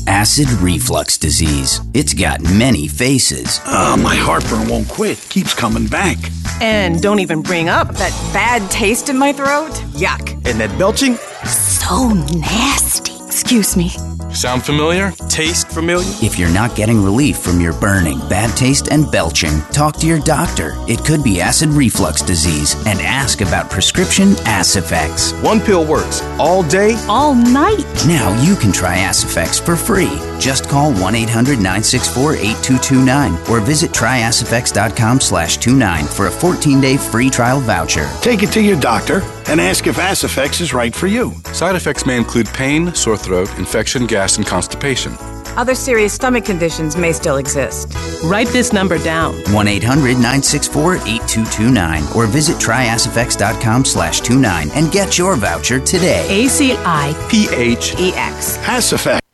acid reflux disease. It's got many faces. My heartburn won't quit. Keeps coming back. And don't even bring up that bad taste in my throat. Yuck. And that belching? So nasty. Excuse me. Sound familiar? Taste familiar? If you're not getting relief from your burning, bad taste, and belching, talk to your doctor. It could be acid reflux disease, and ask about prescription Acifex. One pill works all day, all night. Now you can try Acifex for free. Just call 1-800-964-8229 or visit tryacifex.com/29 for a 14-day free trial voucher. Take it to your doctor and ask if Acifex is right for you. Side effects may include pain, sore throat, infection, gas, and constipation. Other serious stomach conditions may still exist. Write this number down. 1-800-964-8229 or visit tryacifex.com/29 and get your voucher today. ACIPHEX. Acifex.